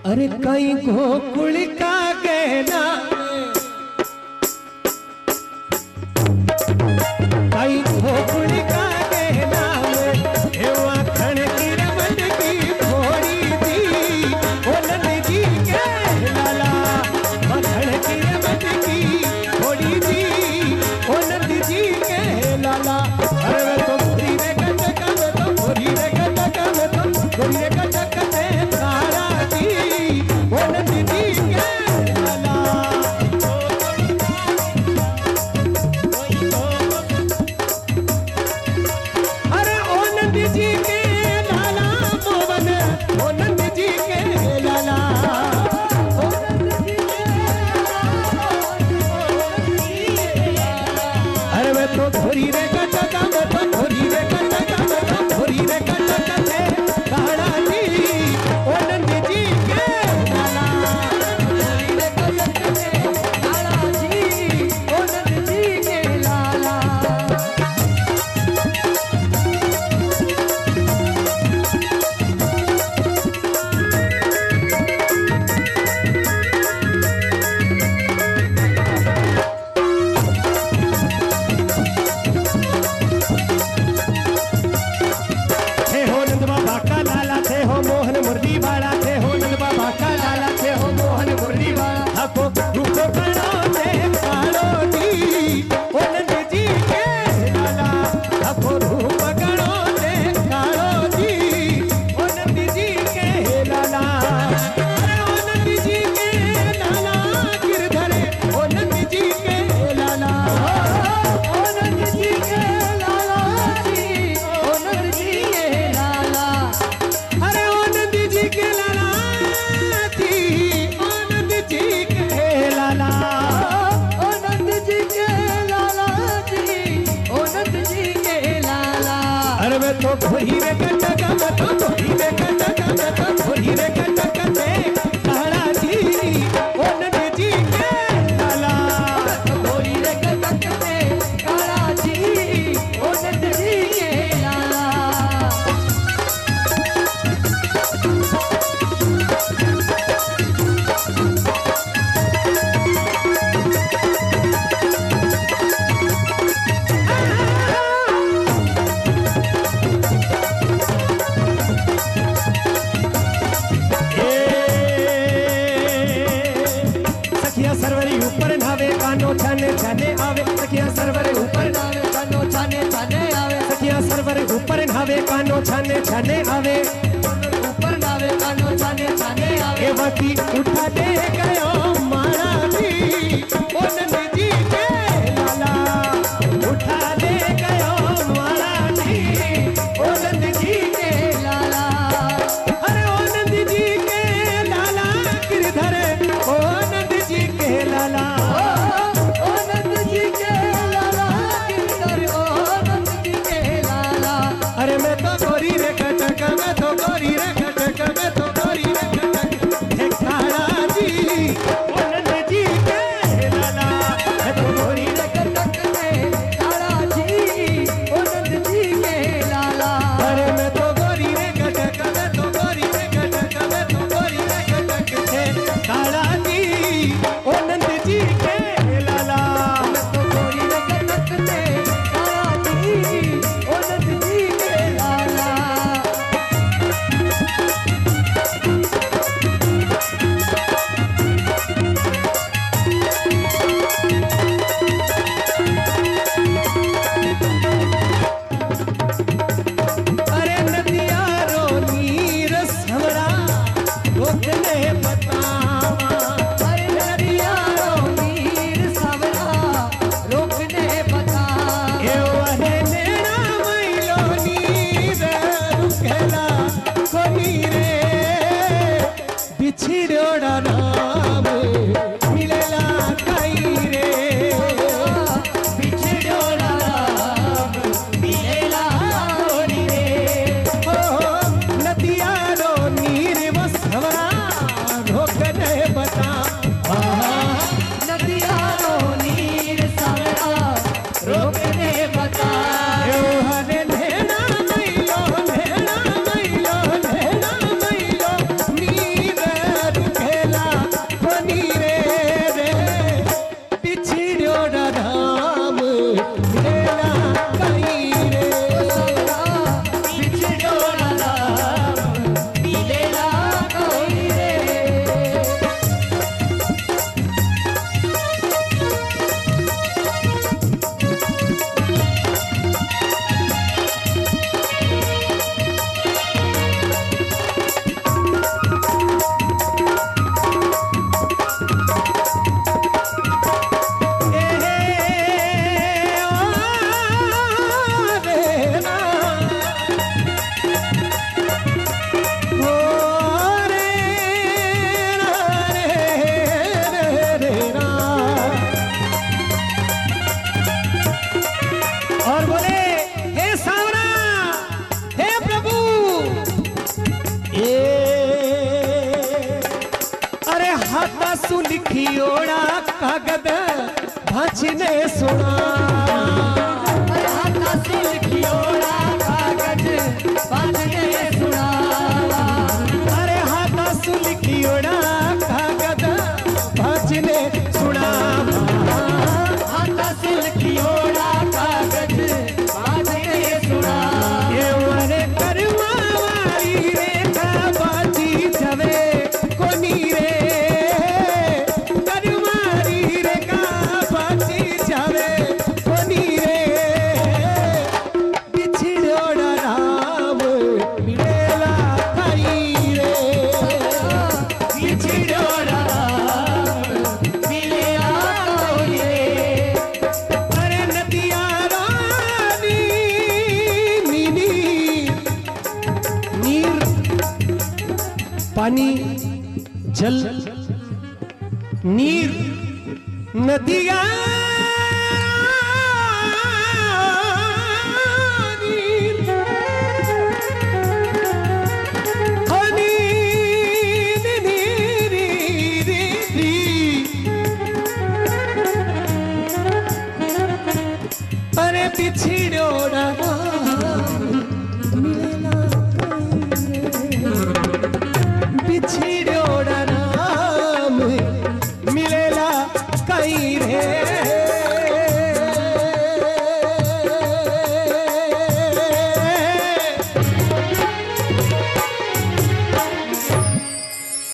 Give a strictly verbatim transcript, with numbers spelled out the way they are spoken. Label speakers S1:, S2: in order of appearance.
S1: अरे कई गोकुल का गहना कई गोकुल का गहना एवा खण की रमन की भोरी थी ओ नंद जी के लाला खण की रमन की भोरी थी ओ नंद जी के लाला। अरे तो भोरी रे कटक में तो भोरी रे कटक में तो भोरी रे कटक में तारा जी ओ नंद जी के लाला। अरे ओ नंद जी के लाला मोहन ओ नंद जी के लाला ओ नंद जी के अरे मैं तो भोरी रे कटक में तो भोरी रे कटक में तो भोरी रे कटक में तारा जी ओ नंद जी के लाला। भोरी रे कटक में तारा जी ओ नंद जी के लाला। थे हो नंद बाबा का लाला थे हो मोहन मुरली वाला थे हो नंद बाबा का लाला थे हो मोहन मुरली वाला हको रूप करो थे कालो जी ओ नंद जी के लाला हको रूप करो थे कालो जी ओ नंद जी के लाला। अरे ओ नंद जी के लाला गिरधरे ओ नंद जी के लाला ओ नंद जी के लाला जी ओ नंद जी के लाला। अरे ओ नंद जी के लाला जी ओ नंद जी के लाला ओ नंद जी के लाला जी ओ नंद जी के लाला। अरे मैं तो भोरी रे कटक में तो भोरी रे कटक में तो भोरी रे कटक में तारा जी ओ नंद जी के लाला। भोरी रे कटक में तारा जी ओ नंद जी के लाला। सखिया सरवरी ऊपर नावे कानो छाने छाने आवे सखिया सरवर ऊपर नावे कानो छाने छाने आवे सखिया सरवर ऊपर नावे कानो छाने छाने आवे ऊपर नावे कानो छाने छाने आवे बाकी उठा दे गयो मारा जी ओ नंद जी के लाला उठा दे गयो मारा जी ओ नंद जी के लाला। अरे ओ नंद जी के लाला गिरधर ओ नंद जी के लाला ओ नंद जी के लाला गिरधर ओ नंद जी के लाला। अरे मैं तो गोरी रे कटक मैं तो गोरी रे कटक मैं तो गोरी रे कटक हे तारा जी ओ नंद जी के लाला मैं तो गोरी रे कटक में तारा जी ओ नंद जी के लाला। अरे मैं तो गोरी रे कटक मैं तो गोरी रे कटक मैं तो गोरी रे कटक हे तारा जी ओ नंद जी के लाला। मैं तो गोरी रे कटक में तारा जी ओ नंद जी के लाला। अरे नदिया रो नीर सवरा रोकने बतावा। अरे नदिया रो नीर सवरा रोकने बतावा। ए वने नेना मैलो नीर रुकेला कोनी रे बिछड़ोड़ा नाम मिलेला कई रे बिछड़ोड़ा नाम मिलेला कोनी रे ओ नदिया रो नीर वसवरा रोकने बता। नदिया रो नीर सवरा रोकने बता। हरे नेना मैलो नेना मैलो नेना मैलो नीर अरे हाथा सु लिखियोड़ा कागद भाचने सुना
S2: अरे हाथा सु लिखियोड़ा कागज भाचने सुना
S1: अरे हाथा सु लिखियोड़ा कागद भाचने सुना
S2: हाथा सु लिखियोड़ा कागज भाचने सुना
S1: ये वरे कर्मा वाली रेखा बाजी जवे कोनी रे कर्मारी रेखा बाजी जवे कोनी रे बिछड़ोड़ा राम मिलेला थाई रे
S2: बिछड़ोड़ा राम मिलेला थाई रे
S1: अरे नदिया रानी नीनी नीर पानी जल नीर नदिया नीर ओ नीर नीर नीर अरे पिछड़ोड़ा